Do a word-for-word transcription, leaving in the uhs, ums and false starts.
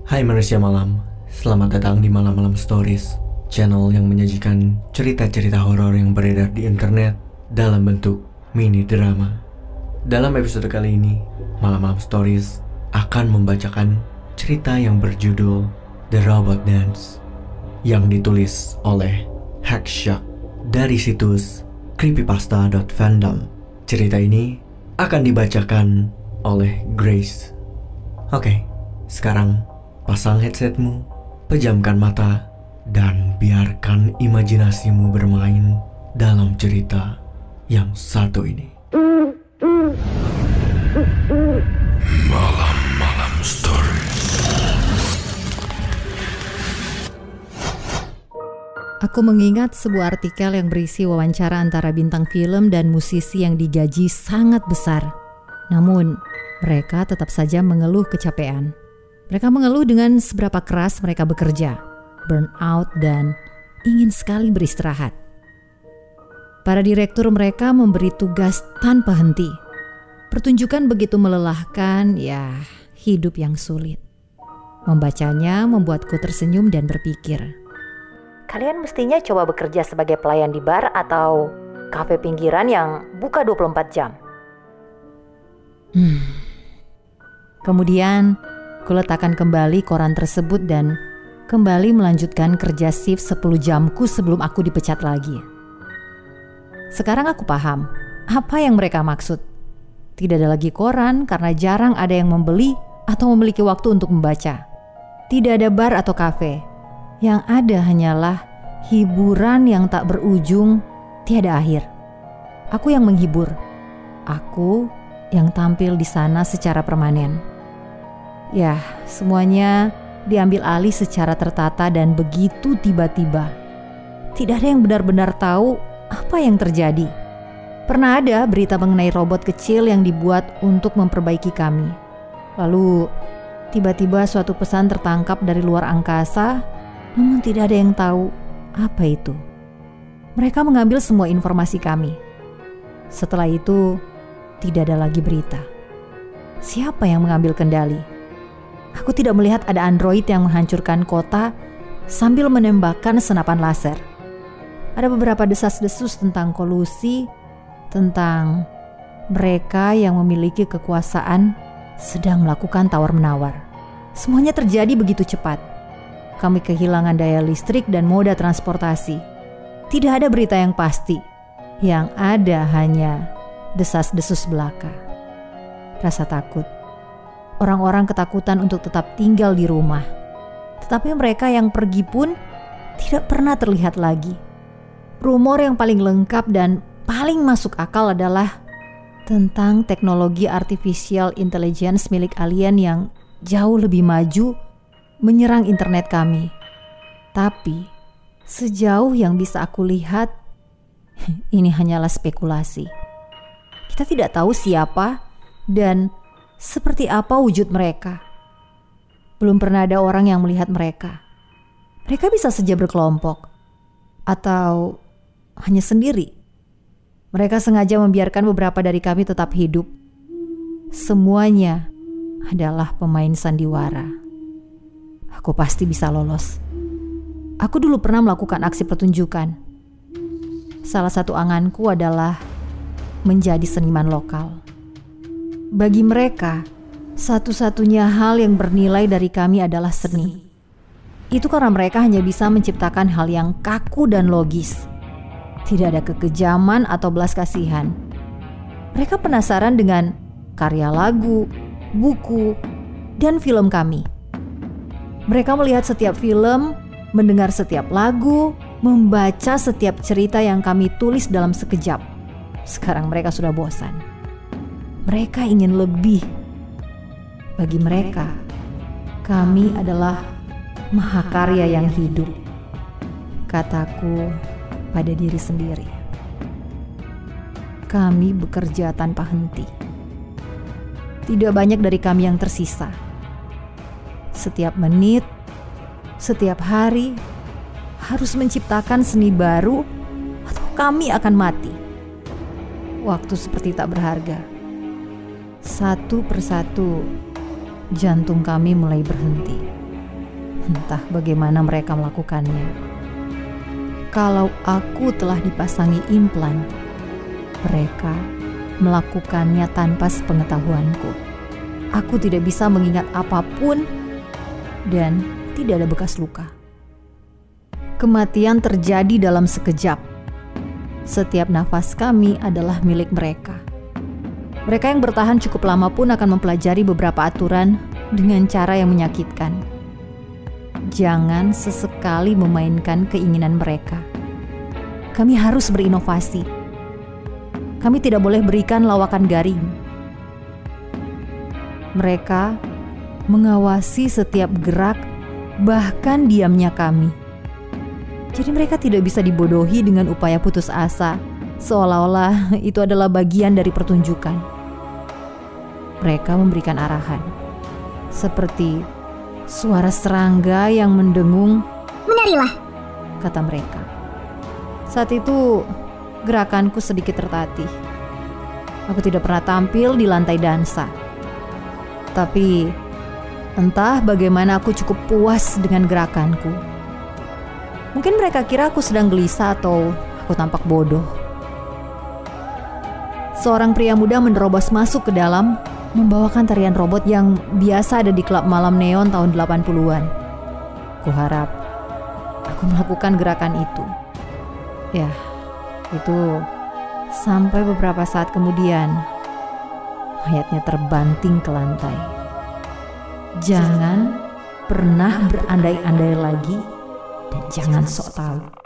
Hai manusia malam, selamat datang di Malam-Malam Stories, channel yang menyajikan cerita-cerita horor yang beredar di internet dalam bentuk mini drama. Dalam episode kali ini, Malam-Malam Stories akan membacakan cerita yang berjudul The Robot Dance yang ditulis oleh Hackshock dari situs creepypasta dot fandom. Cerita ini akan dibacakan oleh Grace. Oke, sekarang pasang headsetmu, pejamkan mata, dan biarkan imajinasimu bermain dalam cerita yang satu ini. Malam-Malam Stories. Aku mengingat sebuah artikel yang berisi wawancara antara bintang film dan musisi yang digaji sangat besar. Namun, mereka tetap saja mengeluh kecapean. Mereka mengeluh dengan seberapa keras mereka bekerja, burn out, dan ingin sekali beristirahat. Para direktur mereka memberi tugas tanpa henti. Pertunjukan begitu melelahkan, ya hidup yang sulit. Membacanya membuatku tersenyum dan berpikir, kalian mestinya coba bekerja sebagai pelayan di bar atau kafe pinggiran yang buka dua puluh empat jam. Hmm. Kemudian, kuletakkan kembali koran tersebut dan kembali melanjutkan kerja shift sepuluh jamku sebelum aku dipecat lagi. Sekarang aku paham apa yang mereka maksud. Tidak ada lagi koran karena jarang ada yang membeli atau memiliki waktu untuk membaca. Tidak ada bar atau kafe. Yang ada hanyalah hiburan yang tak berujung, tiada akhir. Aku yang menghibur. Aku yang tampil di sana secara permanen. Ya, semuanya diambil alih secara tertata dan begitu tiba-tiba. Tidak ada yang benar-benar tahu apa yang terjadi. Pernah ada berita mengenai robot kecil yang dibuat untuk memperbaiki kami. Lalu, tiba-tiba suatu pesan tertangkap dari luar angkasa, namun tidak ada yang tahu apa itu. Mereka mengambil semua informasi kami. Setelah itu, tidak ada lagi berita. Siapa yang mengambil kendali? Aku tidak melihat ada android yang menghancurkan kota sambil menembakkan senapan laser. Ada beberapa desas-desus tentang kolusi, tentang mereka yang memiliki kekuasaan sedang melakukan tawar-menawar. Semuanya terjadi begitu cepat. Kami kehilangan daya listrik dan moda transportasi. Tidak ada berita yang pasti. Yang ada hanya desas-desus belaka. Rasa takut. Orang-orang ketakutan untuk tetap tinggal di rumah. Tetapi mereka yang pergi pun tidak pernah terlihat lagi. Rumor yang paling lengkap dan paling masuk akal adalah tentang teknologi artificial intelligence milik alien yang jauh lebih maju menyerang internet kami. Tapi sejauh yang bisa aku lihat, ini hanyalah spekulasi. Kita tidak tahu siapa dan seperti apa wujud mereka. Belum pernah ada orang yang melihat mereka. Mereka bisa saja berkelompok atau hanya sendiri. Mereka sengaja membiarkan beberapa dari kami tetap hidup. Semuanya adalah pemain sandiwara. Aku pasti bisa lolos. Aku dulu pernah melakukan aksi pertunjukan. Salah satu anganku adalah menjadi seniman lokal. Bagi mereka, satu-satunya hal yang bernilai dari kami adalah seni. Itu karena mereka hanya bisa menciptakan hal yang kaku dan logis. Tidak ada kekejaman atau belas kasihan. Mereka penasaran dengan karya lagu, buku, dan film kami. Mereka melihat setiap film, mendengar setiap lagu, membaca setiap cerita yang kami tulis dalam sekejap. Sekarang mereka sudah bosan. Mereka ingin lebih. Bagi mereka, kami adalah mahakarya yang hidup. Kataku pada diri sendiri. Kami bekerja tanpa henti. Tidak banyak dari kami yang tersisa. Setiap menit, setiap hari harus menciptakan seni baru atau kami akan mati. Waktu seperti tak berharga. Satu persatu jantung kami mulai berhenti. Entah bagaimana mereka melakukannya. Kalau aku telah dipasangi implan, mereka melakukannya tanpa sepengetahuanku. Aku tidak bisa mengingat apapun dan tidak ada bekas luka. Kematian terjadi dalam sekejap. Setiap nafas kami adalah milik mereka. Mereka yang bertahan cukup lama pun akan mempelajari beberapa aturan dengan cara yang menyakitkan. Jangan sesekali memainkan keinginan mereka. Kami harus berinovasi. Kami tidak boleh berikan lawakan garing. Mereka mengawasi setiap gerak, bahkan diamnya kami. Jadi mereka tidak bisa dibodohi dengan upaya putus asa, seolah-olah itu adalah bagian dari pertunjukan. Mereka memberikan arahan, seperti suara serangga yang mendengung, "Menarilah," kata mereka. Saat itu gerakanku sedikit tertatih. Aku tidak pernah tampil di lantai dansa. Tapi entah bagaimana aku cukup puas dengan gerakanku. Mungkin mereka kira aku sedang gelisah atau aku tampak bodoh. Seorang pria muda menerobos masuk ke dalam, membawakan tarian robot yang biasa ada di klub malam neon tahun delapan puluhan. Kuharap aku melakukan gerakan itu. Ya, itu sampai beberapa saat kemudian mayatnya terbanting ke lantai. Jangan pernah berandai-andai lagi dan jangan sok tahu.